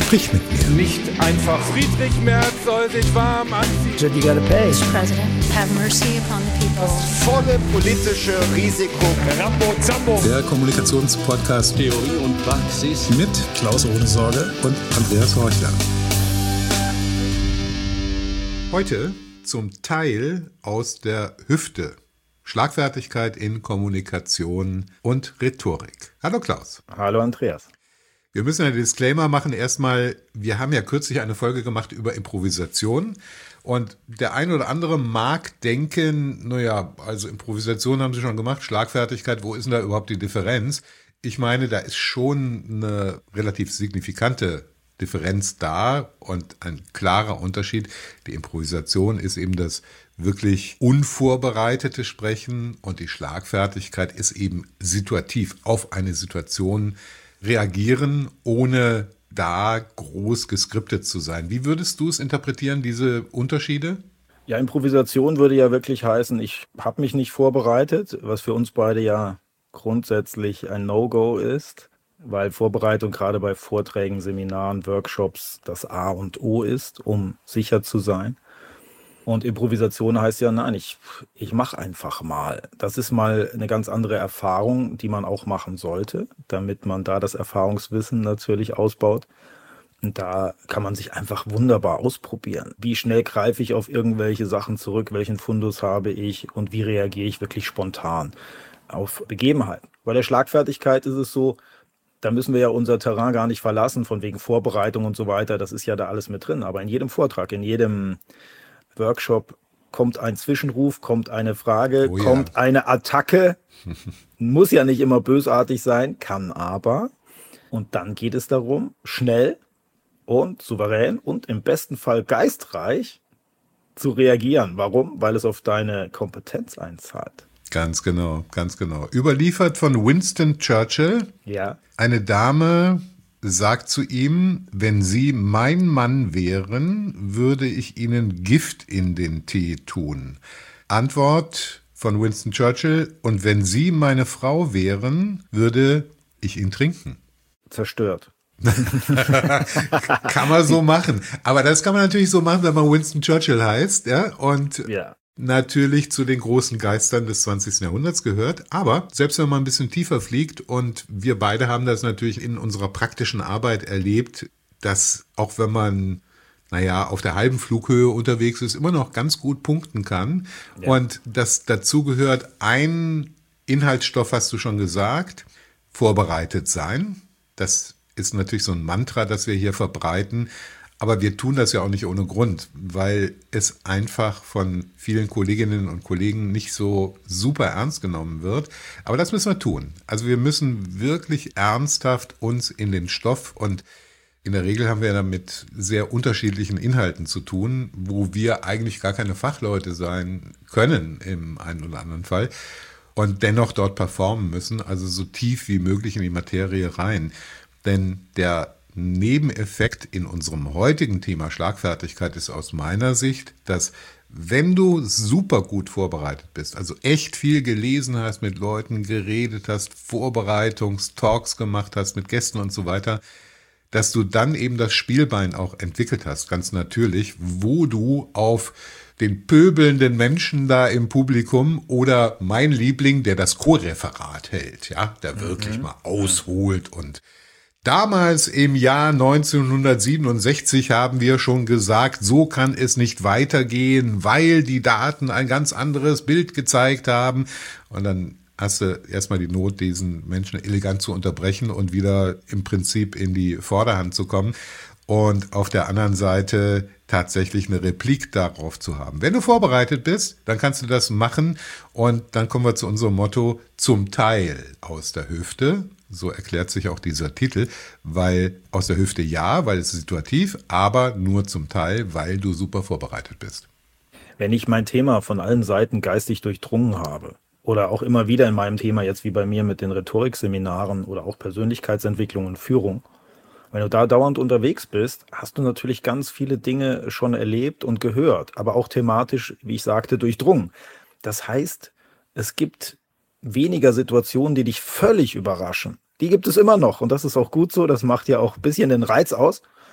Sprich mit mir. Nicht einfach Friedrich Merz soll sich warm anziehen. You gotta pay. Mr. President, have mercy upon the people. Das volle politische Risiko. Rambo Zambo. Der Kommunikationspodcast Theorie und Praxis mit Klaus Ohnesorge und Andreas Horchler. Heute zum Teil aus der Hüfte. Schlagfertigkeit in Kommunikation und Rhetorik. Hallo Klaus. Hallo Andreas. Wir müssen einen Disclaimer machen. Erstmal, wir haben ja kürzlich eine Folge gemacht über Improvisation. Und der ein oder andere mag denken, naja, also Improvisation haben sie schon gemacht, Schlagfertigkeit, wo ist denn da überhaupt die Differenz? Ich meine, da ist schon eine relativ signifikante Differenz da und ein klarer Unterschied. Die Improvisation ist eben das wirklich unvorbereitete Sprechen und die Schlagfertigkeit ist eben situativ auf eine Situation reagieren, ohne da groß geskriptet zu sein. Wie würdest du es interpretieren, diese Unterschiede? Ja, Improvisation würde ja wirklich heißen, ich habe mich nicht vorbereitet, was für uns beide ja grundsätzlich ein No-Go ist, weil Vorbereitung gerade bei Vorträgen, Seminaren, Workshops das A und O ist, um sicher zu sein. Und Improvisation heißt ja, nein, ich mache einfach mal. Das ist mal eine ganz andere Erfahrung, die man auch machen sollte, damit man da das Erfahrungswissen natürlich ausbaut. Und da kann man sich einfach wunderbar ausprobieren. Wie schnell greife ich auf irgendwelche Sachen zurück, welchen Fundus habe ich und wie reagiere ich wirklich spontan auf Begebenheiten. Bei der Schlagfertigkeit ist es so, da müssen wir ja unser Terrain gar nicht verlassen, von wegen Vorbereitung und so weiter. Das ist ja da alles mit drin. Aber in jedem Vortrag, in jedem Workshop kommt ein Zwischenruf, kommt eine Frage, kommt eine Attacke. Muss ja nicht immer bösartig sein, kann aber. Und dann geht es darum, schnell und souverän und im besten Fall geistreich zu reagieren. Warum? Weil es auf deine Kompetenz einzahlt. Ganz genau, ganz genau. Überliefert von Winston Churchill. Ja. Eine Dame sagt zu ihm, wenn Sie mein Mann wären, würde ich Ihnen Gift in den Tee tun. Antwort von Winston Churchill, und wenn Sie meine Frau wären, würde ich ihn trinken. Zerstört. Kann man so machen. Aber das kann man natürlich so machen, wenn man Winston Churchill heißt, ja, und ja. Natürlich zu den großen Geistern des 20. Jahrhunderts gehört. Aber selbst wenn man ein bisschen tiefer fliegt, und wir beide haben das natürlich in unserer praktischen Arbeit erlebt, dass auch wenn man, auf der halben Flughöhe unterwegs ist, immer noch ganz gut punkten kann. Ja. Und das dazu gehört ein Inhaltsstoff, hast du schon gesagt, vorbereitet sein. Das ist natürlich so ein Mantra, das wir hier verbreiten. Aber wir tun das ja auch nicht ohne Grund, weil es einfach von vielen Kolleginnen und Kollegen nicht so super ernst genommen wird. Aber das müssen wir tun. Also wir müssen wirklich ernsthaft uns in den Stoff, und in der Regel haben wir da mit sehr unterschiedlichen Inhalten zu tun, wo wir eigentlich gar keine Fachleute sein können im einen oder anderen Fall und dennoch dort performen müssen, also so tief wie möglich in die Materie rein. Denn der Nebeneffekt in unserem heutigen Thema Schlagfertigkeit ist aus meiner Sicht, dass wenn du super gut vorbereitet bist, also echt viel gelesen hast, mit Leuten geredet hast, Vorbereitungstalks gemacht hast mit Gästen und so weiter, dass du dann eben das Spielbein auch entwickelt hast, ganz natürlich, wo du auf den pöbelnden Menschen da im Publikum oder mein Liebling, der das Co-Referat hält, ja, der wirklich mal ausholt. Und damals im Jahr 1967 haben wir schon gesagt, so kann es nicht weitergehen, weil die Daten ein ganz anderes Bild gezeigt haben. Und dann hast du erstmal die Not, diesen Menschen elegant zu unterbrechen und wieder im Prinzip in die Vorderhand zu kommen. Und auf der anderen Seite tatsächlich eine Replik darauf zu haben. Wenn du vorbereitet bist, dann kannst du das machen. Und dann kommen wir zu unserem Motto, zum Teil aus der Hüfte. So erklärt sich auch dieser Titel, weil aus der Hüfte ja, weil es situativ, aber nur zum Teil, weil du super vorbereitet bist. Wenn ich mein Thema von allen Seiten geistig durchdrungen habe oder auch immer wieder in meinem Thema, jetzt wie bei mir mit den Rhetorikseminaren oder auch Persönlichkeitsentwicklung und Führung, wenn du da dauernd unterwegs bist, hast du natürlich ganz viele Dinge schon erlebt und gehört, aber auch thematisch, wie ich sagte, durchdrungen. Das heißt, es gibt weniger Situationen, die dich völlig überraschen. Die gibt es immer noch und das ist auch gut so, das macht ja auch ein bisschen den Reiz aus.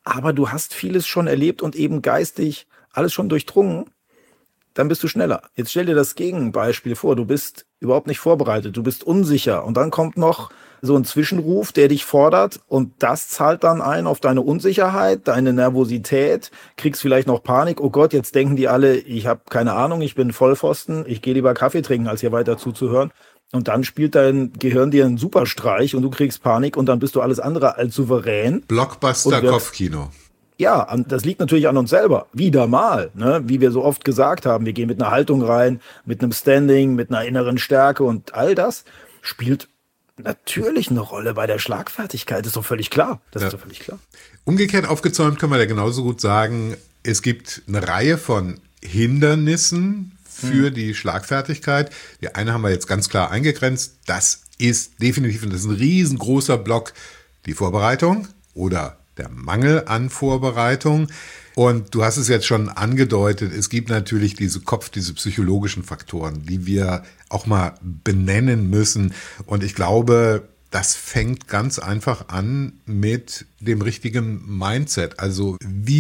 aber du hast vieles schon erlebt und eben geistig alles schon durchdrungen, dann bist du schneller. Jetzt stell dir das Gegenbeispiel vor, du bist überhaupt nicht vorbereitet, du bist unsicher und dann kommt noch so ein Zwischenruf, der dich fordert und das zahlt dann ein auf deine Unsicherheit, deine Nervosität, kriegst vielleicht noch Panik, oh Gott, jetzt denken die alle, ich habe keine Ahnung, ich bin Vollpfosten, ich gehe lieber Kaffee trinken, als hier weiter zuzuhören. Und dann spielt dein Gehirn dir einen Superstreich und du kriegst Panik und dann bist du alles andere als souverän. Blockbuster-Kopfkino. Ja, das liegt natürlich an uns selber. Wieder mal, ne? Wie wir so oft gesagt haben. Wir gehen mit einer Haltung rein, mit einem Standing, mit einer inneren Stärke und all das spielt natürlich eine Rolle bei der Schlagfertigkeit. Das ist doch völlig klar. Ist doch völlig klar. Umgekehrt aufgezäumt kann man ja genauso gut sagen, es gibt eine Reihe von Hindernissen für die Schlagfertigkeit. Die eine haben wir jetzt ganz klar eingegrenzt. Das ist definitiv, und das ist ein riesengroßer Block, die Vorbereitung oder der Mangel an Vorbereitung. Und du hast es jetzt schon angedeutet, es gibt natürlich diese psychologischen Faktoren, die wir auch mal benennen müssen. Und ich glaube, das fängt ganz einfach an mit dem richtigen Mindset. Also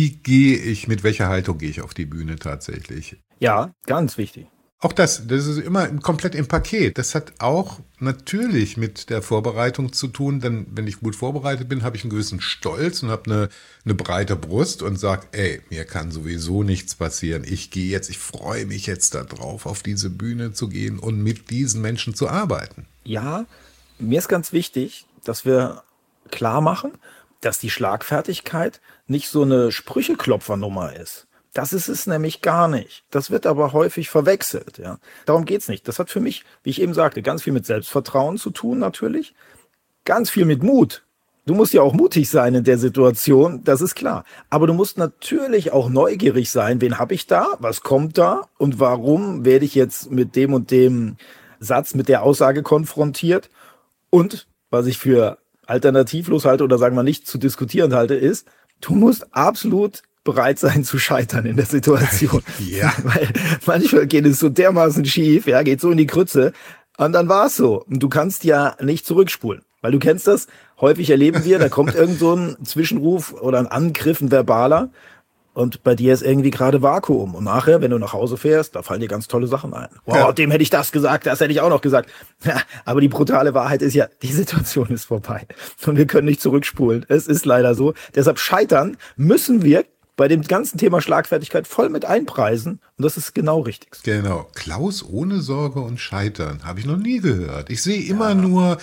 mit welcher Haltung gehe ich auf die Bühne tatsächlich? Ja, ganz wichtig. Auch das ist immer komplett im Paket. Das hat auch natürlich mit der Vorbereitung zu tun, denn wenn ich gut vorbereitet bin, habe ich einen gewissen Stolz und habe eine breite Brust und sage, mir kann sowieso nichts passieren. Ich freue mich jetzt darauf, auf diese Bühne zu gehen und mit diesen Menschen zu arbeiten. Ja, mir ist ganz wichtig, dass wir klar machen, dass die Schlagfertigkeit nicht so eine Sprücheklopfernummer ist. Das ist es nämlich gar nicht. Das wird aber häufig verwechselt. Ja. Darum geht's nicht. Das hat für mich, wie ich eben sagte, ganz viel mit Selbstvertrauen zu tun natürlich. Ganz viel mit Mut. Du musst ja auch mutig sein in der Situation, das ist klar. Aber du musst natürlich auch neugierig sein. Wen habe ich da? Was kommt da? Und warum werde ich jetzt mit dem und dem Satz, mit der Aussage konfrontiert? Und was ich für alternativlos halte oder sagen wir nicht zu diskutieren halte, ist, du musst absolut bereit sein zu scheitern in der Situation. Ja. Weil manchmal geht es so dermaßen schief, ja, geht so in die Krütze und dann war es so. Und du kannst ja nicht zurückspulen, weil du kennst das, häufig erleben wir, da kommt irgend so ein Zwischenruf oder ein Angriff, ein verbaler und bei dir ist irgendwie gerade Vakuum. Und nachher, wenn du nach Hause fährst, da fallen dir ganz tolle Sachen ein. Wow, ja. Dem hätte ich das gesagt, das hätte ich auch noch gesagt. Ja, aber die brutale Wahrheit ist ja, die Situation ist vorbei und wir können nicht zurückspulen. Es ist leider so. Deshalb scheitern müssen wir bei dem ganzen Thema Schlagfertigkeit voll mit einpreisen. Und das ist genau richtig. Genau. Klaus ohne Sorge und Scheitern. Habe ich noch nie gehört. Ich sehe immer nur,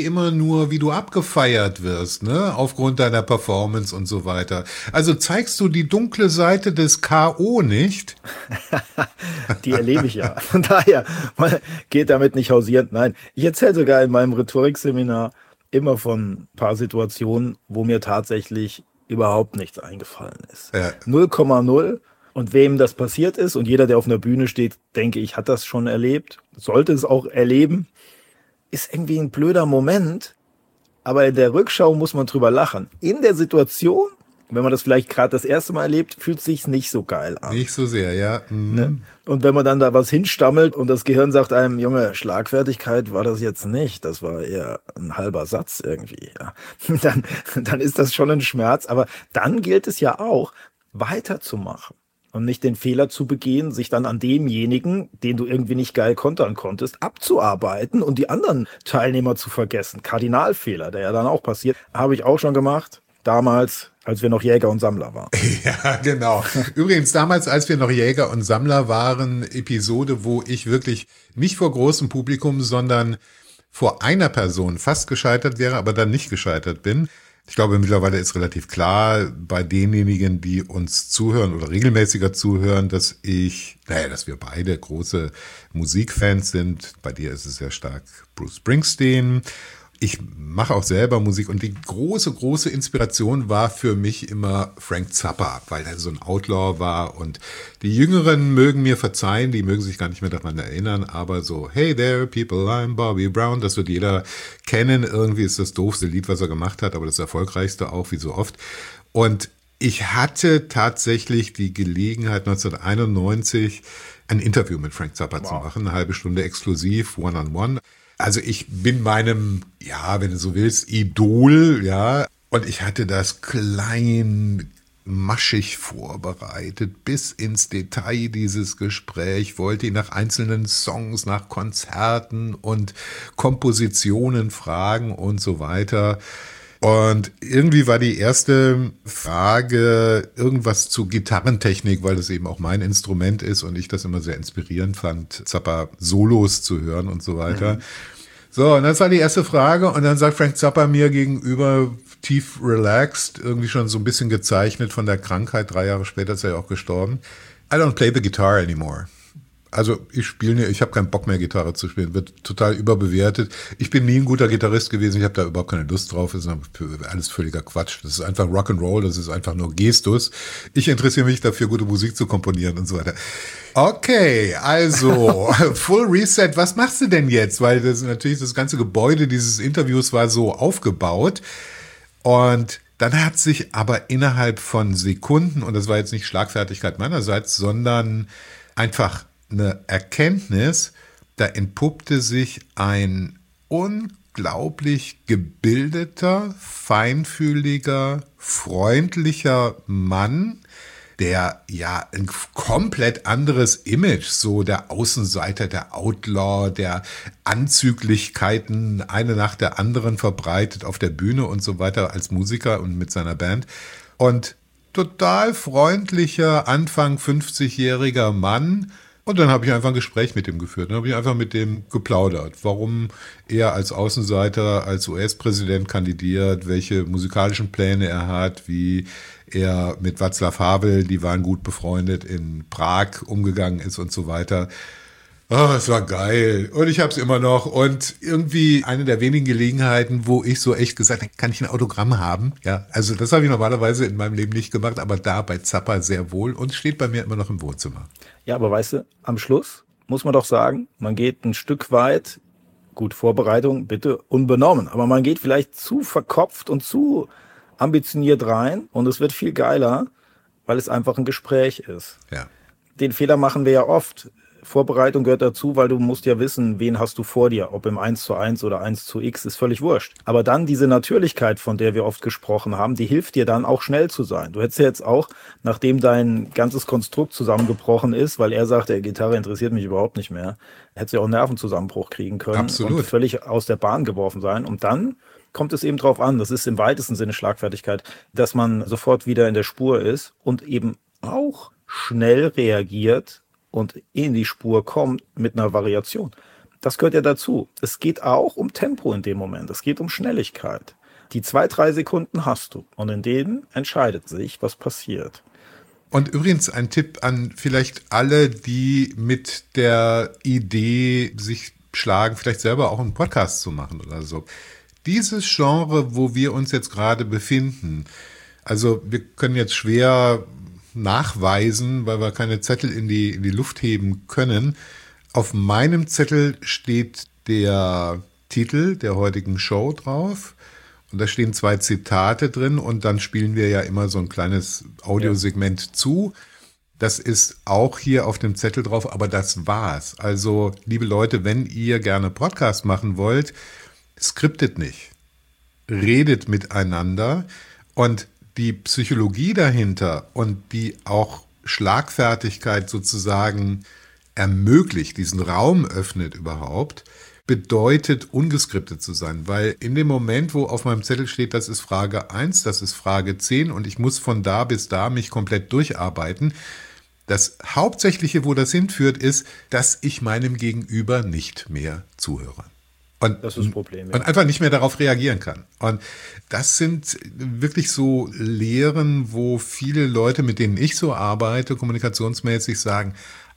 wie du abgefeiert wirst, ne? Aufgrund deiner Performance und so weiter. Also zeigst du die dunkle Seite des K.O. nicht? Die erlebe ich ja. Von daher, man geht damit nicht hausieren. Nein, ich erzähle sogar in meinem Rhetorikseminar immer von ein paar Situationen, wo mir tatsächlich überhaupt nichts eingefallen ist. Ja. 0,0. Und wem das passiert ist, und jeder, der auf einer Bühne steht, denke ich, hat das schon erlebt, sollte es auch erleben, ist irgendwie ein blöder Moment, aber in der Rückschau muss man drüber lachen. In der Situation, wenn man das vielleicht gerade das erste Mal erlebt, fühlt es sich nicht so geil an. Nicht so sehr, ja. Mhm. Ne? Und wenn man dann da was hinstammelt und das Gehirn sagt einem, Junge, Schlagfertigkeit war das jetzt nicht, das war eher ein halber Satz irgendwie. Ja. Dann ist das schon ein Schmerz, aber dann gilt es ja auch, weiterzumachen und nicht den Fehler zu begehen, sich dann an demjenigen, den du irgendwie nicht geil kontern konntest, abzuarbeiten und die anderen Teilnehmer zu vergessen. Kardinalfehler, der ja dann auch passiert, habe ich auch schon gemacht. Damals, als wir noch Jäger und Sammler waren. Ja, genau. Übrigens, damals, als wir noch Jäger und Sammler waren, Episode, wo ich wirklich nicht vor großem Publikum, sondern vor einer Person fast gescheitert wäre, aber dann nicht gescheitert bin. Ich glaube, mittlerweile ist relativ klar bei denjenigen, die uns zuhören oder regelmäßiger zuhören, dass wir beide große Musikfans sind. Bei dir ist es sehr stark Bruce Springsteen. Ich mache auch selber Musik und die große Inspiration war für mich immer Frank Zappa, weil er so ein Outlaw war und die Jüngeren mögen mir verzeihen, die mögen sich gar nicht mehr daran erinnern, aber so, hey there people, I'm Bobby Brown, das wird jeder kennen, irgendwie ist das doofste Lied, was er gemacht hat, aber das erfolgreichste auch, wie so oft. Und ich hatte tatsächlich die Gelegenheit 1991 ein Interview mit Frank Zappa zu machen, eine halbe Stunde exklusiv, one-on-one. Also ich bin meinem, wenn du so willst, Idol, Und ich hatte das klein maschig vorbereitet, bis ins Detail dieses Gespräch, wollte ihn nach einzelnen Songs, nach Konzerten und Kompositionen fragen und so weiter. Und irgendwie war die erste Frage irgendwas zu Gitarrentechnik, weil das eben auch mein Instrument ist und ich das immer sehr inspirierend fand, Zappa Solos zu hören und so weiter. So, und das war die erste Frage und dann sagt Frank Zappa mir gegenüber, tief relaxed, irgendwie schon so ein bisschen gezeichnet von der Krankheit, 3 Jahre später ist er ja auch gestorben. I don't play the guitar anymore. Also ich habe keinen Bock mehr Gitarre zu spielen, wird total überbewertet. Ich bin nie ein guter Gitarrist gewesen, ich habe da überhaupt keine Lust drauf, das ist alles völliger Quatsch. Das ist einfach Rock'n'Roll, das ist einfach nur Gestus. Ich interessiere mich dafür, gute Musik zu komponieren und so weiter. Okay, also Full Reset, was machst du denn jetzt? Weil das ganze Gebäude dieses Interviews war so aufgebaut und dann hat sich aber innerhalb von Sekunden, und das war jetzt nicht Schlagfertigkeit meinerseits, sondern einfach eine Erkenntnis, da entpuppte sich ein unglaublich gebildeter, feinfühliger, freundlicher Mann, der ja ein komplett anderes Image, so der Außenseiter, der Outlaw, der Anzüglichkeiten eine nach der anderen verbreitet auf der Bühne und so weiter als Musiker und mit seiner Band. Und total freundlicher, Anfang 50-jähriger Mann. Und dann habe ich einfach ein Gespräch mit ihm geführt. Dann habe ich einfach mit dem geplaudert, warum er als Außenseiter, als US-Präsident kandidiert, welche musikalischen Pläne er hat, wie er mit Václav Havel, die waren gut befreundet, in Prag umgegangen ist und so weiter. Oh, es war geil. Und ich habe es immer noch. Und irgendwie eine der wenigen Gelegenheiten, wo ich so echt gesagt habe, kann ich ein Autogramm haben? Ja, also das habe ich normalerweise in meinem Leben nicht gemacht, aber da bei Zappa sehr wohl und steht bei mir immer noch im Wohnzimmer. Ja, aber weißt du, am Schluss muss man doch sagen, man geht ein Stück weit, gut, Vorbereitung bitte unbenommen, aber man geht vielleicht zu verkopft und zu ambitioniert rein und es wird viel geiler, weil es einfach ein Gespräch ist. Ja. Den Fehler machen wir ja oft. Vorbereitung gehört dazu, weil du musst ja wissen, wen hast du vor dir, ob im 1:1 oder 1:x, ist völlig wurscht. Aber dann diese Natürlichkeit, von der wir oft gesprochen haben, die hilft dir dann auch schnell zu sein. Du hättest ja jetzt auch, nachdem dein ganzes Konstrukt zusammengebrochen ist, weil er sagt, der Gitarre interessiert mich überhaupt nicht mehr, hättest du ja auch einen Nervenzusammenbruch kriegen können. Absolut. Und völlig aus der Bahn geworfen sein. Und dann kommt es eben drauf an, das ist im weitesten Sinne Schlagfertigkeit, dass man sofort wieder in der Spur ist und eben auch schnell reagiert und in die Spur kommt mit einer Variation. Das gehört ja dazu. Es geht auch um Tempo in dem Moment. Es geht um Schnelligkeit. Die 2-3 Sekunden hast du und in denen entscheidet sich, was passiert. Und übrigens ein Tipp an vielleicht alle, die mit der Idee sich schlagen, vielleicht selber auch einen Podcast zu machen oder so. Dieses Genre, wo wir uns jetzt gerade befinden, also wir können jetzt schwer nachweisen, weil wir keine Zettel in die Luft heben können. Auf meinem Zettel steht der Titel der heutigen Show drauf und da stehen 2 Zitate drin und dann spielen wir ja immer so ein kleines Audiosegment zu. Das ist auch hier auf dem Zettel drauf, aber das war's. Also, liebe Leute, wenn ihr gerne Podcast machen wollt, skriptet nicht. Redet miteinander und die Psychologie dahinter und die auch Schlagfertigkeit sozusagen ermöglicht, diesen Raum öffnet überhaupt, bedeutet ungeskriptet zu sein. Weil in dem Moment, wo auf meinem Zettel steht, das ist Frage 1, das ist Frage 10 und ich muss von da bis da mich komplett durcharbeiten, das Hauptsächliche, wo das hinführt, ist, dass ich meinem Gegenüber nicht mehr zuhöre. Und, das ist das Problem, ja. Und einfach nicht mehr darauf reagieren kann. Und das sind wirklich so Lehren, wo viele Leute, mit denen ich so arbeite, kommunikationsmäßig sagen,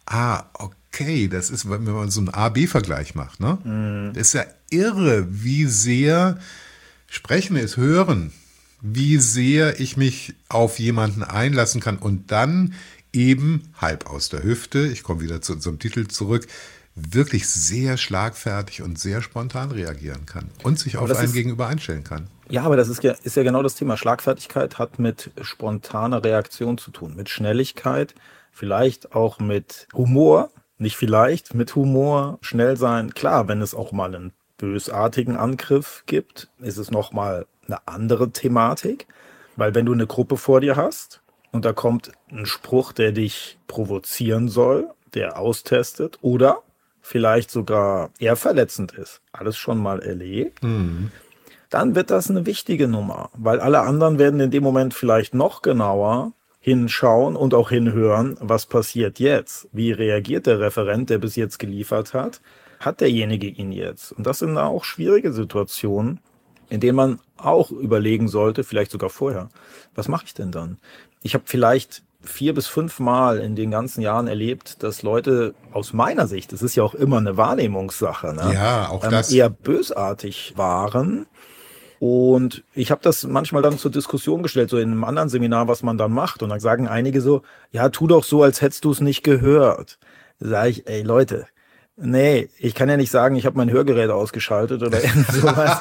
okay, das ist, wenn man so einen A-B-Vergleich macht, ne? Das ist ja irre, wie sehr Sprechen ist Hören, wie sehr ich mich auf jemanden einlassen kann und dann eben halb aus der Hüfte, ich komme wieder zu unserem Titel zurück, wirklich sehr schlagfertig und sehr spontan reagieren kann und sich auf einen Gegenüber einstellen kann. Ja, aber das ist ja genau das Thema. Schlagfertigkeit hat mit spontaner Reaktion zu tun, mit Schnelligkeit, vielleicht auch mit Humor, nicht vielleicht, mit Humor, schnell sein. Klar, wenn es auch mal einen bösartigen Angriff gibt, ist es nochmal eine andere Thematik, weil wenn du eine Gruppe vor dir hast und da kommt ein Spruch, der dich provozieren soll, der austestet oder vielleicht sogar eher verletzend ist, alles schon mal erlebt, dann wird das eine wichtige Nummer, weil alle anderen werden in dem Moment vielleicht noch genauer hinschauen und auch hinhören, was passiert jetzt, wie reagiert der Referent, der bis jetzt geliefert hat, hat derjenige ihn jetzt? Und das sind auch schwierige Situationen, in denen man auch überlegen sollte, vielleicht sogar vorher, was mache ich denn dann? Ich habe vielleicht 4 bis 5 Mal in den ganzen Jahren erlebt, dass Leute aus meiner Sicht, das ist ja auch immer eine Wahrnehmungssache, ne? Ja, auch das. Eher bösartig waren. Und ich habe das manchmal dann zur Diskussion gestellt, so in einem anderen Seminar, was man dann macht. Und dann sagen einige so, ja, tu doch so, als hättest du es nicht gehört. Da sage ich, ey Leute, nee, ich kann ja nicht sagen, ich habe mein Hörgerät ausgeschaltet oder irgend sowas.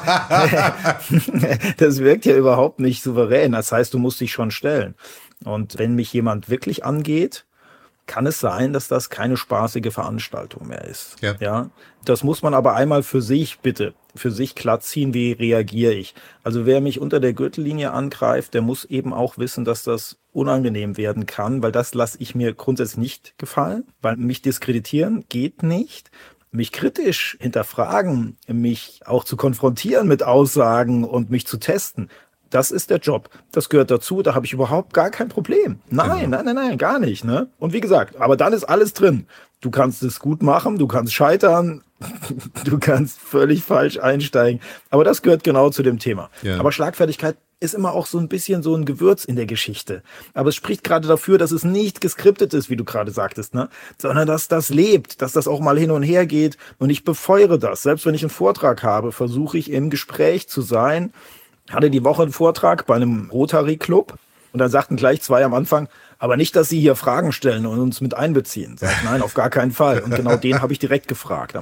Das wirkt ja überhaupt nicht souverän. Das heißt, du musst dich schon stellen. Und wenn mich jemand wirklich angeht, kann es sein, dass das keine spaßige Veranstaltung mehr ist. Ja. Das muss man aber einmal für sich glatt ziehen, wie reagiere ich. Also wer mich unter der Gürtellinie angreift, der muss eben auch wissen, dass das unangenehm werden kann, weil das lasse ich mir grundsätzlich nicht gefallen, weil mich diskreditieren geht nicht. Mich kritisch hinterfragen, mich auch zu konfrontieren mit Aussagen und mich zu testen, das ist der Job. Das gehört dazu, da habe ich überhaupt gar kein Problem. Nein, gar nicht. Ne? Und wie gesagt, aber dann ist alles drin. Du kannst es gut machen, du kannst scheitern, du kannst völlig falsch einsteigen. Aber das gehört genau zu dem Thema. Ja. Aber Schlagfertigkeit ist immer auch so ein bisschen so ein Gewürz in der Geschichte. Aber es spricht gerade dafür, dass es nicht geskriptet ist, wie du gerade sagtest, ne? Sondern dass das lebt, dass das auch mal hin und her geht. Und ich befeuere das. Selbst wenn ich einen Vortrag habe, versuche ich im Gespräch zu sein. Hatte die Woche einen Vortrag bei einem Rotary Club und dann sagten gleich 2 am Anfang, aber nicht, dass Sie hier Fragen stellen und uns mit einbeziehen. Sag ich, nein, auf gar keinen Fall. Und genau den habe ich direkt gefragt.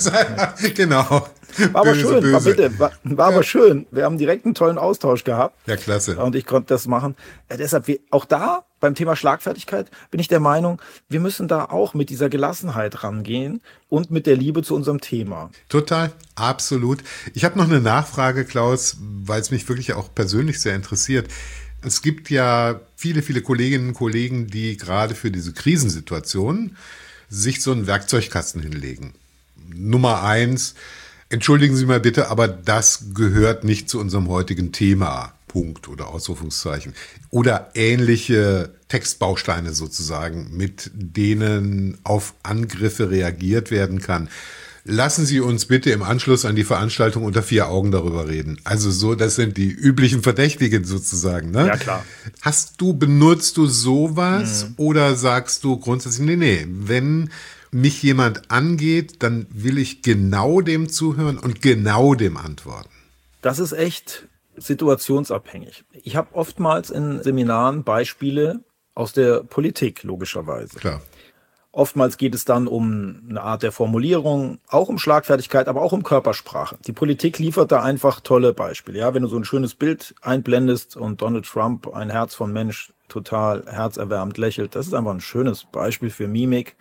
Genau. War aber schön, war aber schön. Wir haben direkt einen tollen Austausch gehabt. Ja, klasse. Und ich konnte das machen. Deshalb, auch da beim Thema Schlagfertigkeit bin ich der Meinung, wir müssen da auch mit dieser Gelassenheit rangehen und mit der Liebe zu unserem Thema. Total, absolut. Ich habe noch eine Nachfrage, Klaus, weil es mich wirklich auch persönlich sehr interessiert. Es gibt ja viele, viele Kolleginnen und Kollegen, die gerade für diese Krisensituation sich so einen Werkzeugkasten hinlegen. Nummer 1, entschuldigen Sie mal bitte, aber das gehört nicht zu unserem heutigen Thema. Punkt oder Ausrufungszeichen. Oder ähnliche Textbausteine sozusagen, mit denen auf Angriffe reagiert werden kann. Lassen Sie uns bitte im Anschluss an die Veranstaltung unter 4 Augen darüber reden. Also so, das sind die üblichen Verdächtigen sozusagen, ne? Ja, klar. Benutzt du sowas oder sagst du grundsätzlich, nee, wenn mich jemand angeht, dann will ich genau dem zuhören und genau dem antworten? Das ist echt situationsabhängig. Ich habe oftmals in Seminaren Beispiele aus der Politik, logischerweise. Klar. Oftmals geht es dann um eine Art der Formulierung, auch um Schlagfertigkeit, aber auch um Körpersprache. Die Politik liefert da einfach tolle Beispiele. Ja, wenn du so ein schönes Bild einblendest und Donald Trump, ein Herz von Mensch, total herzerwärmend lächelt, das ist einfach ein schönes Beispiel für Mimik.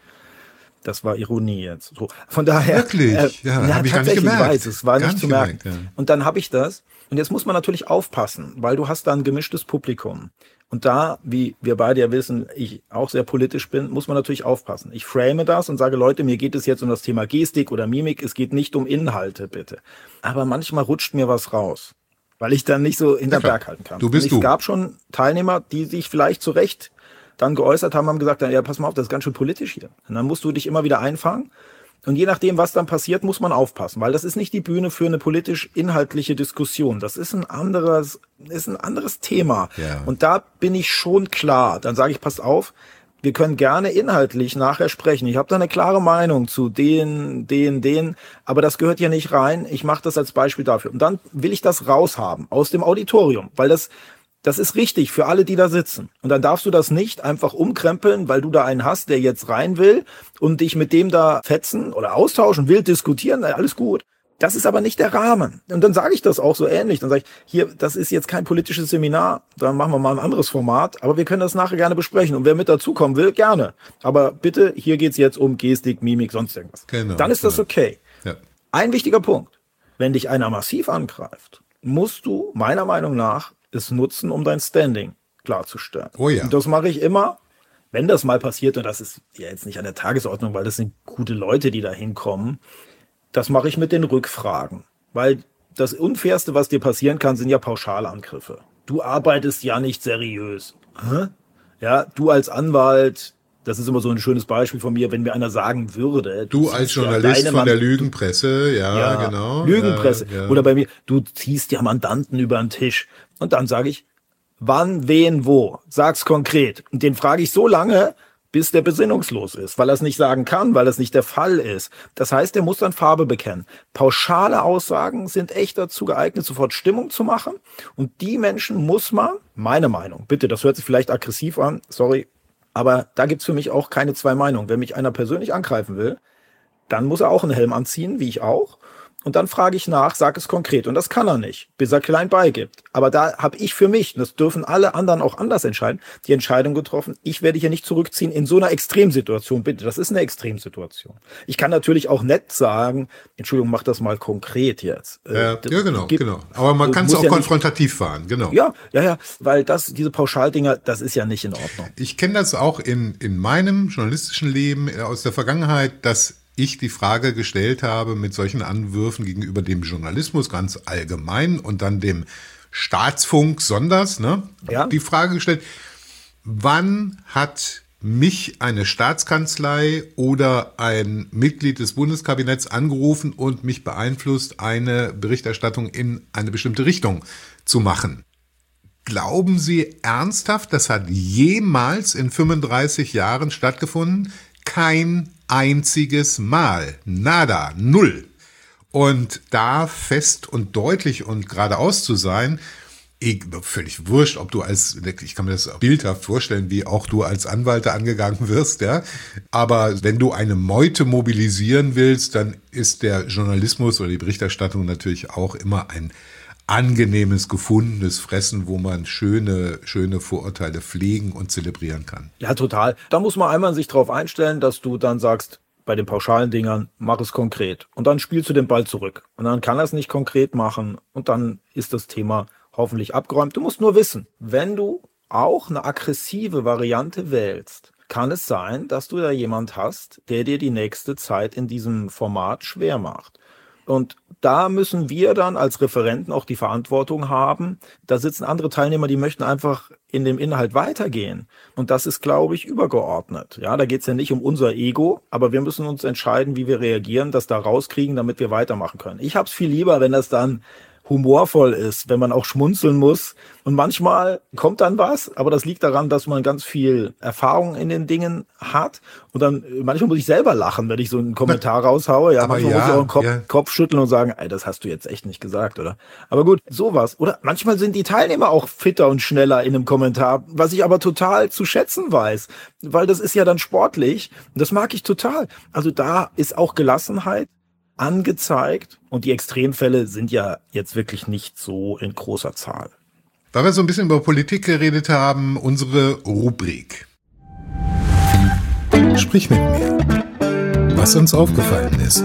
Das war Ironie jetzt. So, von daher. Wirklich? Habe ich gar nicht gemerkt. Ich weiß, es war nicht zu merken. Ja. Und dann habe ich das. Und jetzt muss man natürlich aufpassen, weil du hast da ein gemischtes Publikum. Und da, wie wir beide ja wissen, ich auch sehr politisch bin, muss man natürlich aufpassen. Ich frame das und sage, Leute, mir geht es jetzt um das Thema Gestik oder Mimik. Es geht nicht um Inhalte, bitte. Aber manchmal rutscht mir was raus, weil ich dann nicht so hinter Berg halten kann. Es gab schon Teilnehmer, die sich vielleicht zu Recht dann geäußert haben gesagt, ja, pass mal auf, das ist ganz schön politisch hier. Und dann musst du dich immer wieder einfangen. Und je nachdem, was dann passiert, muss man aufpassen, weil das ist nicht die Bühne für eine politisch-inhaltliche Diskussion. Das ist ein anderes Thema. Ja. Und da bin ich schon klar. Dann sage ich, passt auf, wir können gerne inhaltlich nachher sprechen. Ich habe da eine klare Meinung zu den, aber das gehört ja nicht rein. Ich mache das als Beispiel dafür. Und dann will ich das raushaben aus dem Auditorium, weil das ist richtig für alle, die da sitzen. Und dann darfst du das nicht einfach umkrempeln, weil du da einen hast, der jetzt rein will und dich mit dem da fetzen oder austauschen will, diskutieren, alles gut. Das ist aber nicht der Rahmen. Und dann sage ich das auch so ähnlich. Dann sage ich, hier, das ist jetzt kein politisches Seminar, dann machen wir mal ein anderes Format, aber wir können das nachher gerne besprechen. Und wer mit dazukommen will, gerne. Aber bitte, hier geht's jetzt um Gestik, Mimik, sonst irgendwas. Genau, dann ist das okay. Ja. Ein wichtiger Punkt. Wenn dich einer massiv angreift musst du meiner Meinung nach es nutzen, um dein Standing klarzustellen. Oh ja. Und das mache ich immer, wenn das mal passiert, und das ist ja jetzt nicht an der Tagesordnung, weil das sind gute Leute, die da hinkommen, das mache ich mit den Rückfragen. Weil das Unfairste, was dir passieren kann, sind ja Pauschalangriffe. Du arbeitest ja nicht seriös. Hä? Ja, du als Anwalt, das ist immer so ein schönes Beispiel von mir, wenn mir einer sagen würde. Du als Journalist von der Lügenpresse, ja, genau. Lügenpresse. Ja. Oder bei mir, du ziehst ja Mandanten über den Tisch. Und dann sage ich, wann, wen, wo? Sag's konkret. Und den frage ich so lange, bis der besinnungslos ist, weil er es nicht sagen kann, weil es nicht der Fall ist. Das heißt, er muss dann Farbe bekennen. Pauschale Aussagen sind echt dazu geeignet, sofort Stimmung zu machen. Und die Menschen muss man, meine Meinung, bitte, das hört sich vielleicht aggressiv an, sorry, aber da gibt's für mich auch keine zwei Meinungen. Wenn mich einer persönlich angreifen will, dann muss er auch einen Helm anziehen, wie ich auch. Und dann frage ich nach, sag es konkret. Und das kann er nicht, bis er klein beigibt. Aber da habe ich für mich, und das dürfen alle anderen auch anders entscheiden, die Entscheidung getroffen, ich werde hier nicht zurückziehen in so einer Extremsituation. Bitte, das ist eine Extremsituation. Ich kann natürlich auch nett sagen, Entschuldigung, mach das mal konkret jetzt. Ja, genau. Aber man kann es auch konfrontativ fahren, genau. Ja, weil diese Pauschaldinger, das ist ja nicht in Ordnung. Ich kenne das auch in meinem journalistischen Leben aus der Vergangenheit, dass ich die Frage gestellt habe mit solchen Anwürfen gegenüber dem Journalismus ganz allgemein und dann dem Staatsfunk sonders, die Frage gestellt, wann hat mich eine Staatskanzlei oder ein Mitglied des Bundeskabinetts angerufen und mich beeinflusst, eine Berichterstattung in eine bestimmte Richtung zu machen? Glauben Sie ernsthaft, das hat jemals in 35 Jahren stattgefunden? Kein einziges Mal. Nada. Null. Und da fest und deutlich und geradeaus zu sein, völlig wurscht, ob du ich kann mir das bildhaft vorstellen, wie auch du als Anwalt angegangen wirst, ja. Aber wenn du eine Meute mobilisieren willst, dann ist der Journalismus oder die Berichterstattung natürlich auch immer ein angenehmes, gefundenes Fressen, wo man schöne Vorurteile pflegen und zelebrieren kann. Ja, total. Da muss man einmal sich drauf einstellen, dass du dann sagst, bei den pauschalen Dingern, mach es konkret. Und dann spielst du den Ball zurück. Und dann kann er es nicht konkret machen. Und dann ist das Thema hoffentlich abgeräumt. Du musst nur wissen, wenn du auch eine aggressive Variante wählst, kann es sein, dass du da jemand hast, der dir die nächste Zeit in diesem Format schwer macht. Und da müssen wir dann als Referenten auch die Verantwortung haben. Da sitzen andere Teilnehmer, die möchten einfach in dem Inhalt weitergehen. Und das ist, glaube ich, übergeordnet. Ja, da geht es ja nicht um unser Ego, aber wir müssen uns entscheiden, wie wir reagieren, das da rauskriegen, damit wir weitermachen können. Ich habe es viel lieber, wenn das dann humorvoll ist, wenn man auch schmunzeln muss. Und manchmal kommt dann was, aber das liegt daran, dass man ganz viel Erfahrung in den Dingen hat. Und dann, manchmal muss ich selber lachen, wenn ich so einen Kommentar raushaue. Ja, manchmal muss ich auch den Kopf schütteln und sagen, ey, das hast du jetzt echt nicht gesagt, oder? Aber gut, sowas. Oder manchmal sind die Teilnehmer auch fitter und schneller in einem Kommentar, was ich aber total zu schätzen weiß. Weil das ist ja dann sportlich. Und das mag ich total. Also da ist auch Gelassenheit angezeigt und die Extremfälle sind ja jetzt wirklich nicht so in großer Zahl. Weil wir so ein bisschen über Politik geredet haben, unsere Rubrik. Sprich mit mir, was uns aufgefallen ist.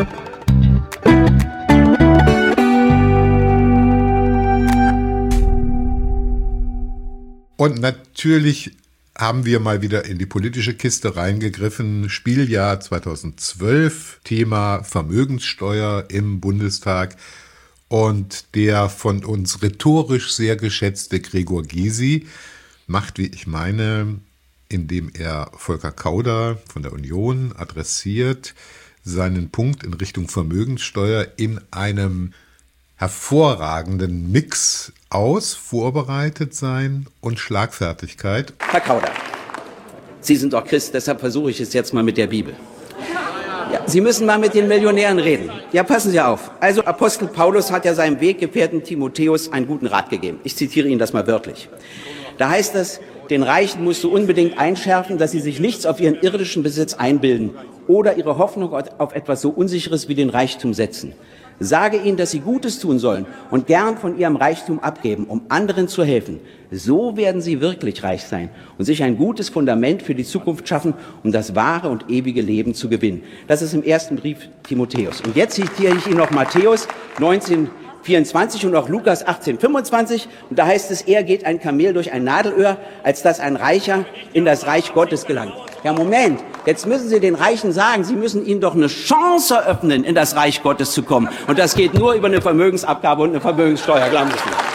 Und natürlich haben wir mal wieder in die politische Kiste reingegriffen. Spieljahr 2012, Thema Vermögenssteuer im Bundestag. Und der von uns rhetorisch sehr geschätzte Gregor Gysi macht, wie ich meine, indem er Volker Kauder von der Union adressiert, seinen Punkt in Richtung Vermögenssteuer in einem hervorragenden Mix aus vorbereitet sein und Schlagfertigkeit. Herr Kauder, Sie sind doch Christ, deshalb versuche ich es jetzt mal mit der Bibel. Ja, Sie müssen mal mit den Millionären reden. Ja, passen Sie auf. Also Apostel Paulus hat ja seinem Weggefährten Timotheus einen guten Rat gegeben. Ich zitiere Ihnen das mal wörtlich. Da heißt es, den Reichen musst du unbedingt einschärfen, dass sie sich nichts auf ihren irdischen Besitz einbilden oder ihre Hoffnung auf etwas so Unsicheres wie den Reichtum setzen. Sage ihnen, dass sie Gutes tun sollen und gern von ihrem Reichtum abgeben, um anderen zu helfen. So werden sie wirklich reich sein und sich ein gutes Fundament für die Zukunft schaffen, um das wahre und ewige Leben zu gewinnen. Das ist im ersten Brief Timotheus. Und jetzt zitiere ich Ihnen noch Matthäus 19, 24 und auch Lukas 18, 25. Und da heißt es, eher geht ein Kamel durch ein Nadelöhr, als dass ein Reicher in das Reich Gottes gelangt. Ja, Moment, jetzt müssen Sie den Reichen sagen, Sie müssen ihnen doch eine Chance eröffnen, in das Reich Gottes zu kommen. Und das geht nur über eine Vermögensabgabe und eine Vermögenssteuer, glauben Sie mir.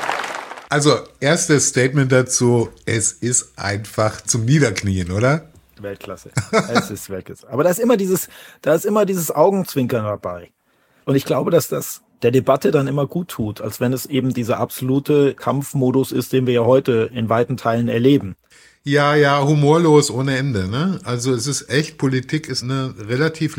Also, erstes Statement dazu, es ist einfach zum Niederknien, oder? Weltklasse. Es ist Weltklasse. Aber da ist immer dieses Augenzwinkern dabei. Und ich glaube, dass das der Debatte dann immer gut tut, als wenn es eben dieser absolute Kampfmodus ist, den wir ja heute in weiten Teilen erleben. Ja, humorlos ohne Ende, ne? Also es ist echt, Politik ist eine relativ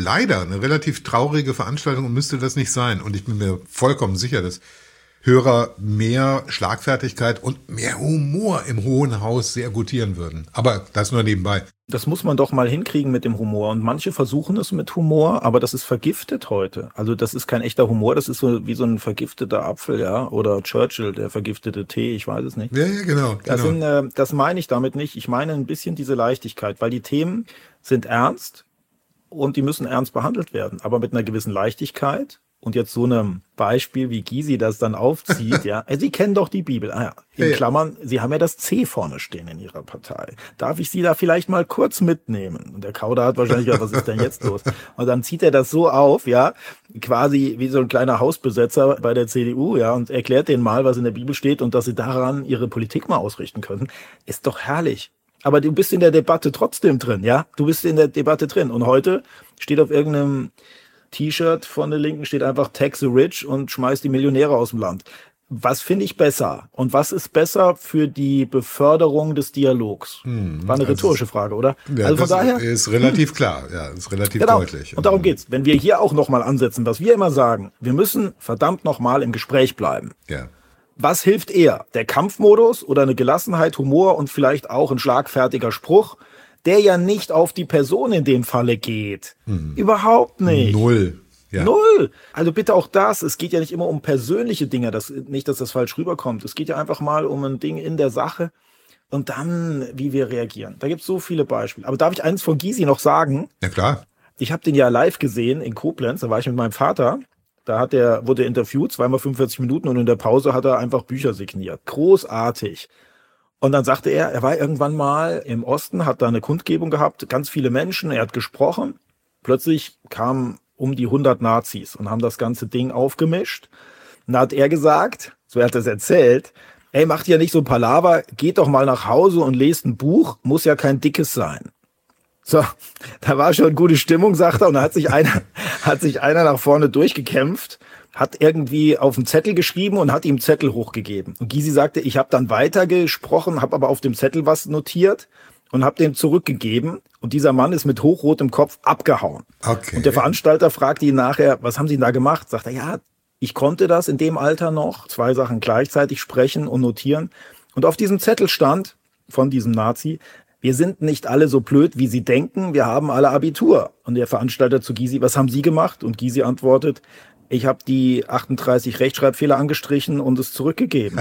traurige Veranstaltung und müsste das nicht sein. Und ich bin mir vollkommen sicher, dass Hörer mehr Schlagfertigkeit und mehr Humor im Hohen Haus sehr gutieren würden. Aber das nur nebenbei. Das muss man doch mal hinkriegen mit dem Humor. Und manche versuchen es mit Humor, aber das ist vergiftet heute. Also das ist kein echter Humor, das ist so wie so ein vergifteter Apfel, ja. Oder Churchill, der vergiftete Tee, ich weiß es nicht. Ja, genau. Das meine ich damit nicht. Ich meine ein bisschen diese Leichtigkeit, weil die Themen sind ernst und die müssen ernst behandelt werden, aber mit einer gewissen Leichtigkeit. Und jetzt so einem Beispiel, wie Gysi das dann aufzieht, ja. Sie kennen doch die Bibel. In Klammern, Sie haben ja das C vorne stehen in Ihrer Partei. Darf ich Sie da vielleicht mal kurz mitnehmen? Und der Kauder hat wahrscheinlich gedacht, was ist denn jetzt los? Und dann zieht er das so auf, ja, quasi wie so ein kleiner Hausbesetzer bei der CDU, ja, und erklärt denen mal, was in der Bibel steht und dass sie daran ihre Politik mal ausrichten können. Ist doch herrlich. Aber du bist in der Debatte trotzdem drin, ja. Du bist in der Debatte drin. Und heute steht auf irgendeinem T-Shirt von der Linken steht einfach Tax the Rich und schmeißt die Millionäre aus dem Land. Was finde ich besser? Und was ist besser für die Beförderung des Dialogs? War eine rhetorische Frage, oder? Ja, also von daher ist relativ klar, ja, ist relativ deutlich. Und darum geht's. Wenn wir hier auch nochmal ansetzen, was wir immer sagen, wir müssen verdammt nochmal im Gespräch bleiben. Ja. Was hilft eher? Der Kampfmodus oder eine Gelassenheit, Humor und vielleicht auch ein schlagfertiger Spruch, der ja nicht auf die Person in dem Falle geht. Überhaupt nicht. Null. Ja. Null. Also bitte auch das. Es geht ja nicht immer um persönliche Dinge. Nicht, dass das falsch rüberkommt. Es geht ja einfach mal um ein Ding in der Sache und dann, wie wir reagieren. Da gibt es so viele Beispiele. Aber darf ich eins von Gysi noch sagen? Ja, klar. Ich habe den ja live gesehen in Koblenz. Da war ich mit meinem Vater. Da wurde er interviewt, 2x45 Minuten und in der Pause hat er einfach Bücher signiert. Großartig. Und dann sagte er war irgendwann mal im Osten, hat da eine Kundgebung gehabt, ganz viele Menschen, er hat gesprochen. Plötzlich kamen um die 100 Nazis und haben das ganze Ding aufgemischt. Und da hat er gesagt, so hat er es erzählt, macht ja nicht so Palaver, geht doch mal nach Hause und lest ein Buch, muss ja kein dickes sein. So, da war schon gute Stimmung, sagt er, und da hat sich einer nach vorne durchgekämpft, hat irgendwie auf einen Zettel geschrieben und hat ihm einen Zettel hochgegeben. Und Gysi sagte, ich habe dann weitergesprochen, habe aber auf dem Zettel was notiert und habe dem zurückgegeben. Und dieser Mann ist mit hochrotem Kopf abgehauen. Okay. Und der Veranstalter fragte ihn nachher, was haben Sie denn da gemacht? Sagt er, ja, ich konnte das in dem Alter noch, 2 Sachen gleichzeitig sprechen und notieren. Und auf diesem Zettel stand von diesem Nazi, wir sind nicht alle so blöd, wie Sie denken, wir haben alle Abitur. Und der Veranstalter zu Gysi, was haben Sie gemacht? Und Gysi antwortet, ich habe die 38 Rechtschreibfehler angestrichen und es zurückgegeben.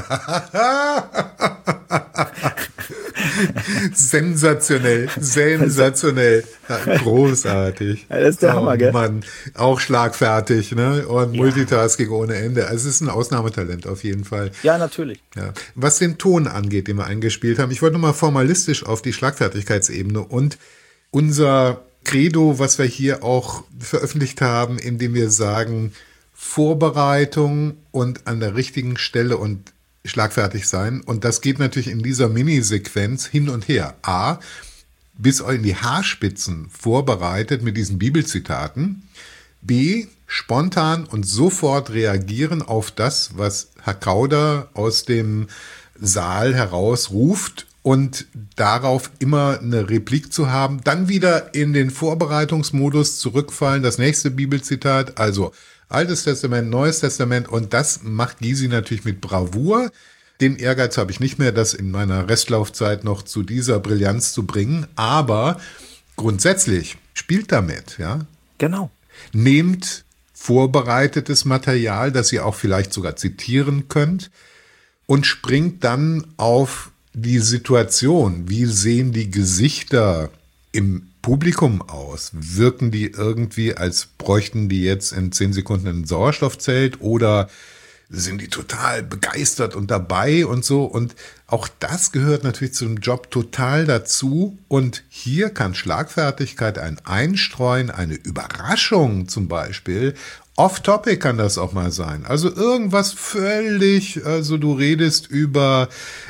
Sensationell. Ja, großartig. Ja, das ist der Hammer, gell? Mann, auch schlagfertig, ne? Und Multitasking ohne Ende. Also es ist ein Ausnahmetalent auf jeden Fall. Ja, natürlich. Ja. Was den Ton angeht, den wir eingespielt haben, ich wollte nochmal formalistisch auf die Schlagfertigkeitsebene und unser Credo, was wir hier auch veröffentlicht haben, indem wir sagen, Vorbereitung und an der richtigen Stelle und schlagfertig sein. Und das geht natürlich in dieser Minisequenz hin und her. A, bis in die Haarspitzen vorbereitet mit diesen Bibelzitaten. B, spontan und sofort reagieren auf das, was Herr Kauder aus dem Saal heraus ruft und darauf immer eine Replik zu haben. Dann wieder in den Vorbereitungsmodus zurückfallen, das nächste Bibelzitat, also Altes Testament, Neues Testament, und das macht Gysi natürlich mit Bravour. Den Ehrgeiz habe ich nicht mehr, das in meiner Restlaufzeit noch zu dieser Brillanz zu bringen, aber grundsätzlich spielt damit, ja. Genau. Nehmt vorbereitetes Material, das ihr auch vielleicht sogar zitieren könnt, und springt dann auf die Situation. Wie sehen die Gesichter im Publikum aus? Wirken die irgendwie, als bräuchten die jetzt in 10 Sekunden ein Sauerstoffzelt, oder sind die total begeistert und dabei und so. Und auch das gehört natürlich zum Job total dazu. Und hier kann Schlagfertigkeit, ein Einstreuen, eine Überraschung zum Beispiel, off-topic kann das auch mal sein. Also irgendwas völlig, also du redest über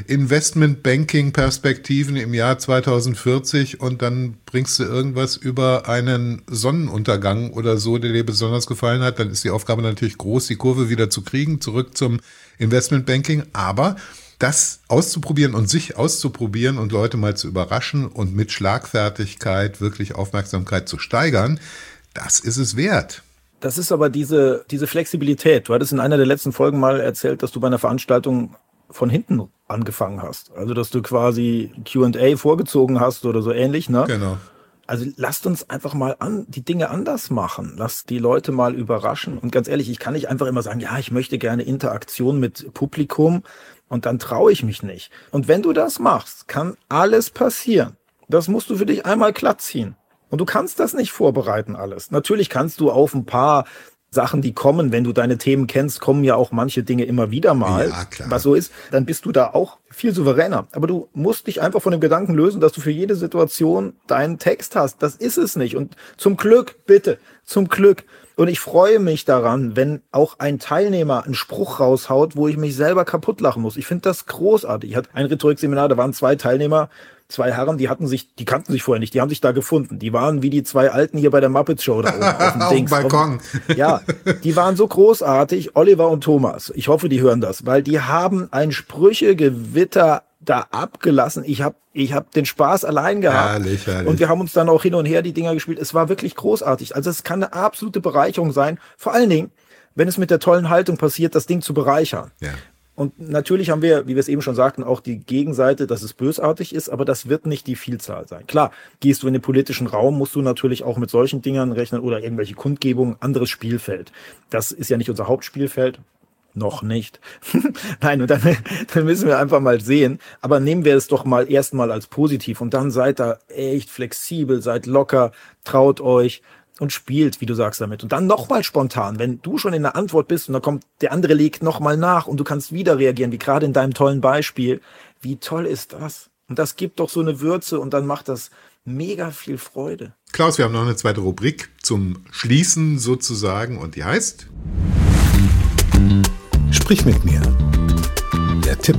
Investment-Banking-Perspektiven im Jahr 2040 und dann bringst du irgendwas über einen Sonnenuntergang oder so, der dir besonders gefallen hat. Dann ist die Aufgabe natürlich groß, die Kurve wieder zu kriegen, zurück zum Investment-Banking. Aber das auszuprobieren und sich auszuprobieren und Leute mal zu überraschen und mit Schlagfertigkeit wirklich Aufmerksamkeit zu steigern, das ist es wert. Das ist aber diese Flexibilität. Du hattest in einer der letzten Folgen mal erzählt, dass du bei einer Veranstaltung von hinten angefangen hast. Also, dass du quasi Q&A vorgezogen hast oder so ähnlich, ne? Genau. Also, lasst uns einfach mal die Dinge anders machen. Lasst die Leute mal überraschen. Und ganz ehrlich, ich kann nicht einfach immer sagen, ja, ich möchte gerne Interaktion mit Publikum und dann traue ich mich nicht. Und wenn du das machst, kann alles passieren. Das musst du für dich einmal glatt ziehen. Und du kannst das nicht vorbereiten alles. Natürlich kannst du auf ein paar Sachen, die kommen, wenn du deine Themen kennst, kommen ja auch manche Dinge immer wieder mal. Ja, klar. Was so ist, dann bist du da auch viel souveräner. Aber du musst dich einfach von dem Gedanken lösen, dass du für jede Situation deinen Text hast. Das ist es nicht. Und zum Glück, bitte, zum Glück. Und ich freue mich daran, wenn auch ein Teilnehmer einen Spruch raushaut, wo ich mich selber kaputt lachen muss. Ich finde das großartig. Ich hatte ein Rhetorikseminar, da waren 2 Teilnehmer, 2 Herren, die kannten sich vorher nicht, die haben sich da gefunden. Die waren wie die 2 Alten hier bei der Muppet Show da oben auf dem Dings. Balkon. Ja, die waren so großartig, Oliver und Thomas. Ich hoffe, die hören das, weil die haben ein Sprüchegewitter da abgelassen. Ich hab den Spaß allein gehabt. Herrlich. Und wir haben uns dann auch hin und her die Dinger gespielt. Es war wirklich großartig. Also es kann eine absolute Bereicherung sein. Vor allen Dingen, wenn es mit der tollen Haltung passiert, das Ding zu bereichern. Ja. Und natürlich haben wir, wie wir es eben schon sagten, auch die Gegenseite, dass es bösartig ist, aber das wird nicht die Vielzahl sein. Klar, gehst du in den politischen Raum, musst du natürlich auch mit solchen Dingern rechnen oder irgendwelche Kundgebungen, anderes Spielfeld. Das ist ja nicht unser Hauptspielfeld. Noch nicht. Nein, und dann müssen wir einfach mal sehen. Aber nehmen wir es doch mal erstmal als positiv und dann seid da echt flexibel, seid locker, traut euch und spielt, wie du sagst, damit. Und dann nochmal spontan, wenn du schon in der Antwort bist und dann kommt der andere, legt nochmal nach und du kannst wieder reagieren, wie gerade in deinem tollen Beispiel. Wie toll ist das? Und das gibt doch so eine Würze und dann macht das mega viel Freude. Klaus, wir haben noch eine zweite Rubrik zum Schließen sozusagen und die heißt Sprich mit mir. Der Tipp.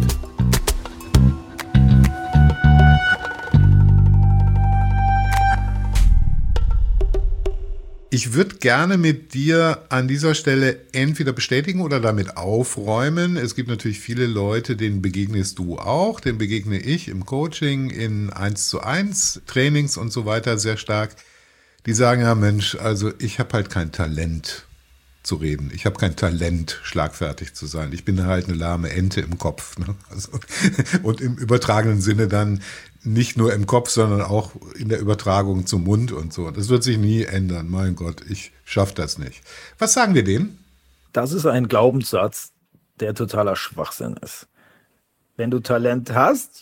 Ich würde gerne mit dir an dieser Stelle entweder bestätigen oder damit aufräumen. Es gibt natürlich viele Leute, denen begegnest du auch, denen begegne ich im Coaching, in 1:1 Trainings und so weiter sehr stark. Die sagen, ja Mensch, also ich habe halt kein Talent zu reden. Ich habe kein Talent, schlagfertig zu sein. Ich bin halt eine lahme Ente im Kopf. Ne? Also, und im übertragenen Sinne dann nicht nur im Kopf, sondern auch in der Übertragung zum Mund und so. Das wird sich nie ändern. Mein Gott, ich schaffe das nicht. Was sagen wir denen? Das ist ein Glaubenssatz, der totaler Schwachsinn ist. Wenn du Talent hast,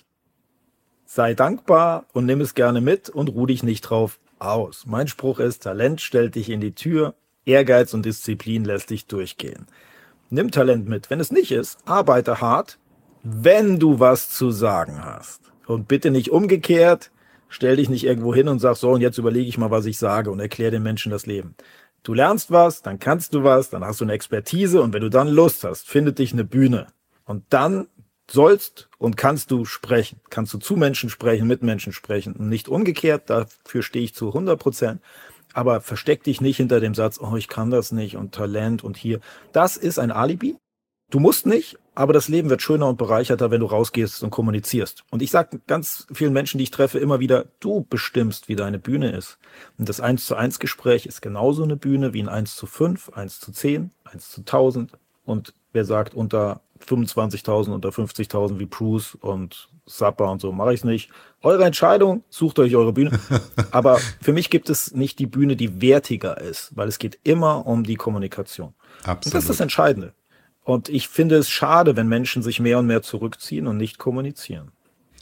sei dankbar und nimm es gerne mit und ruh dich nicht drauf aus. Mein Spruch ist, Talent stellt dich in die Tür, Ehrgeiz und Disziplin lässt dich durchgehen. Nimm Talent mit. Wenn es nicht ist, arbeite hart, wenn du was zu sagen hast. Und bitte nicht umgekehrt, stell dich nicht irgendwo hin und sag so, und jetzt überlege ich mal, was ich sage und erkläre den Menschen das Leben. Du lernst was, dann kannst du was, dann hast du eine Expertise und wenn du dann Lust hast, findet dich eine Bühne. Und dann sollst und kannst du sprechen. Kannst du zu Menschen sprechen, mit Menschen sprechen und nicht umgekehrt, dafür stehe ich zu 100%. Aber versteck dich nicht hinter dem Satz, oh, ich kann das nicht und Talent und hier. Das ist ein Alibi. Du musst nicht, aber das Leben wird schöner und bereicherter, wenn du rausgehst und kommunizierst. Und ich sage ganz vielen Menschen, die ich treffe, immer wieder, du bestimmst, wie deine Bühne ist. Und das 1:1 Gespräch ist genauso eine Bühne wie ein 1:5, 1:10, 1:1000. Und wer sagt, unter 25.000, unter 50.000 wie Bruce und Zappa und so, mache ich es nicht. Eure Entscheidung, sucht euch eure Bühne. Aber für mich gibt es nicht die Bühne, die wertiger ist, weil es geht immer um die Kommunikation. Absolut. Und das ist das Entscheidende. Und ich finde es schade, wenn Menschen sich mehr und mehr zurückziehen und nicht kommunizieren.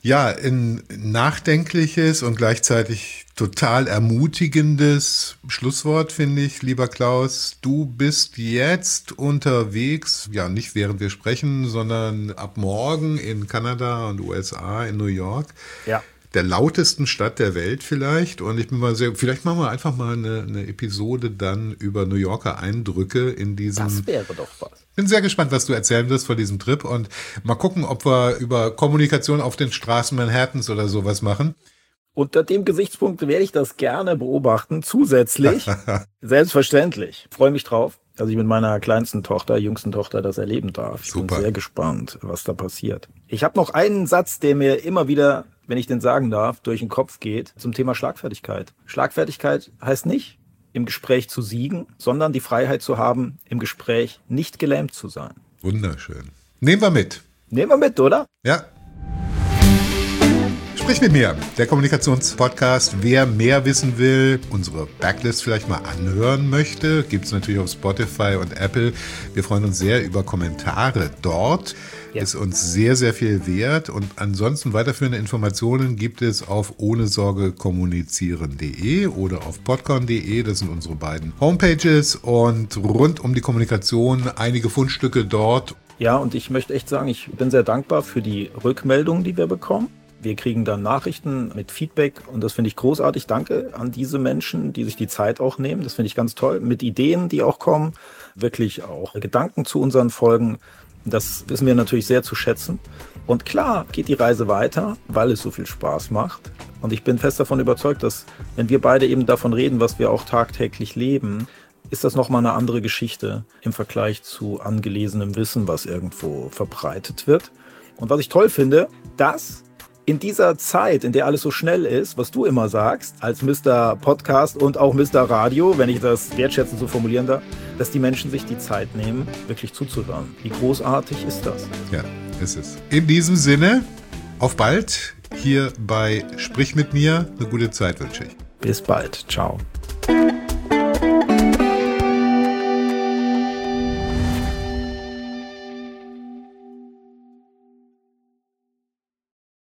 Ja, ein nachdenkliches und gleichzeitig total ermutigendes Schlusswort, finde ich, lieber Klaus. Du bist jetzt unterwegs, ja nicht während wir sprechen, sondern ab morgen in Kanada und USA, in New York. Ja. Der lautesten Stadt der Welt vielleicht. Und ich bin mal vielleicht machen wir einfach mal eine Episode dann über New Yorker Eindrücke in diesem. Das wäre doch was. Bin sehr gespannt, was du erzählen wirst von diesem Trip und mal gucken, ob wir über Kommunikation auf den Straßen Manhattans oder sowas machen. Unter dem Gesichtspunkt werde ich das gerne beobachten, zusätzlich. Selbstverständlich. Freue mich drauf, dass ich mit meiner jüngsten Tochter das erleben darf. Ich bin sehr gespannt, was da passiert. Ich habe noch einen Satz, der mir immer wieder, wenn ich den sagen darf, durch den Kopf geht, zum Thema Schlagfertigkeit. Schlagfertigkeit heißt nicht, im Gespräch zu siegen, sondern die Freiheit zu haben, im Gespräch nicht gelähmt zu sein. Wunderschön. Nehmen wir mit. Nehmen wir mit, oder? Ja. Sprich mit mir, der Kommunikationspodcast. Wer mehr wissen will, unsere Backlist vielleicht mal anhören möchte, gibt es natürlich auf Spotify und Apple. Wir freuen uns sehr über Kommentare dort. Ja. Ist uns sehr, sehr viel wert. Und ansonsten weiterführende Informationen gibt es auf ohnesorgekommunizieren.de oder auf podcon.de. Das sind unsere beiden Homepages. Und rund um die Kommunikation einige Fundstücke dort. Ja, und ich möchte echt sagen, ich bin sehr dankbar für die Rückmeldungen, die wir bekommen. Wir kriegen dann Nachrichten mit Feedback und das finde ich großartig. Danke an diese Menschen, die sich die Zeit auch nehmen. Das finde ich ganz toll. Mit Ideen, die auch kommen, wirklich auch Gedanken zu unseren Folgen. Das wissen wir natürlich sehr zu schätzen. Und klar geht die Reise weiter, weil es so viel Spaß macht. Und ich bin fest davon überzeugt, dass wenn wir beide eben davon reden, was wir auch tagtäglich leben, ist das nochmal eine andere Geschichte im Vergleich zu angelesenem Wissen, was irgendwo verbreitet wird. Und was ich toll finde, dass in dieser Zeit, in der alles so schnell ist, was du immer sagst, als Mr. Podcast und auch Mr. Radio, wenn ich das wertschätzend so formulieren darf, dass die Menschen sich die Zeit nehmen, wirklich zuzuhören. Wie großartig ist das? Ja, ist es. In diesem Sinne, auf bald hier bei Sprich mit mir. Eine gute Zeit wünsche ich. Bis bald. Ciao.